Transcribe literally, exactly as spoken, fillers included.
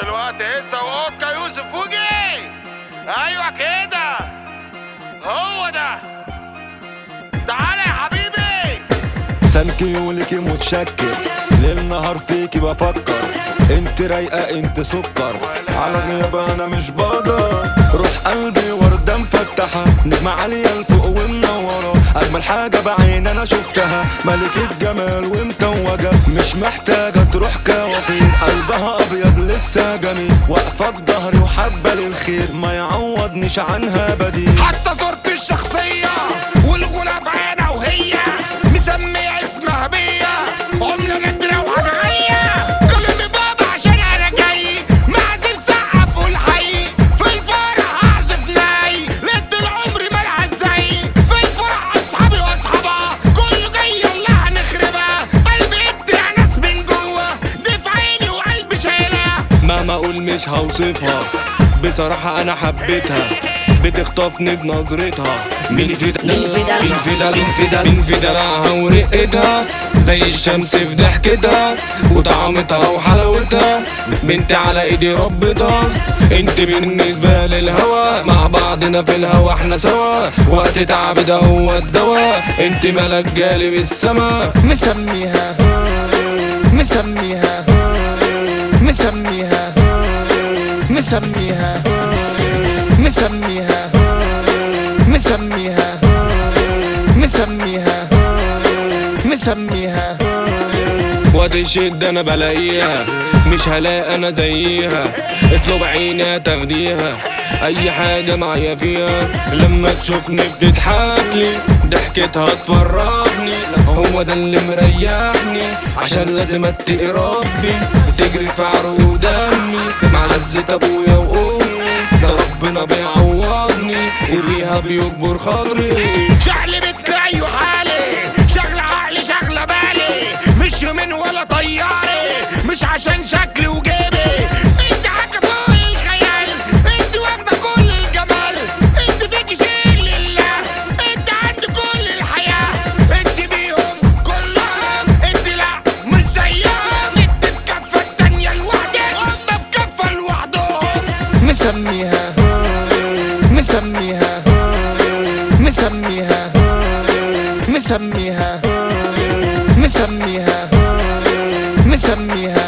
دلوقتي هسه واوكا يوسف وجي. ايوه كده هو ده. تعالى يا حبيبي. سلكي ولكي متشكر، ليل نهار فيكي بفكر، انت رايقة انت سكر، على غيابة انا مش بقدر، روح قلبي وردة مفتحة، نجمة عالية لفوق ومنورة، اجمل حاجة بعين انا شفتها، ملكة جمال ومتوجة، مش محتاجة تروح كوافير، قلبها ابيض لسه جميل، واقفة في ظهري وحبة للخير، ما يعوضنيش عنها بديل. حتى صورتي الشخصية والغلاف انا وهي، مسمية اسمها بيا، عملة نادرة وهتغير، كلمي بابا عشان انا جاي، معزل سقف والحي، في الفرح اعزف ناي، ليلة العمر ملعب زي، في الفرح اصحابي واصحابها، كله جاي يلا هنخربها، قلبي ادري يا ناس من جوه، دي في عيني وقلبي شايلها. مهما اقول مش هوصفها، بصراحة انا حبيتها، بتخطفني بنظرتها، مين في دلع مين في دلع مين في دلع مين في دلعها ورقتها، زي الشمس في ضحكتها وطعمتها وحلاوتها، بنت على ايدي ربتها، انت بالنسبة للهوى، مع بعضنا في الهوى احنا سوا، وقت تعب ده هو الدواء، انت ملك جالي من السما. مسميها مسميها مسميها مسميها مسميها مسميها مسميها مسميها وقت الشدة انا بلاقيها، مش هلاقي انا زيها، اطلب عيني تاخديها، اي حاجة معايا فيها، لما تشوفني بتضحكلي، ضحكتها تفرحني، هو ده اللي مريحني، عشان لازم اتقي ربي، تجري في عروق دمي، مع عزة ابويا وامي، ده ربنا بيعوضني، وبيها بيكبر خاطري. شغل بتريح حالي، شغل عقلي شغل بالي، مش يومين ولا طياري، مش عشان شكلي وجيبي، انت حاجة فوق الخيال، انت واخدة كل الجمال، انت فيكي شيء لله، انت عند كل الحياة، انت بيهم كلهم، انت لا مش زيهم، انت في كفة التانية لوحدك، هما في كفة لوحدهم. مسميها مسميها مسميها مسميها مسميها مسميها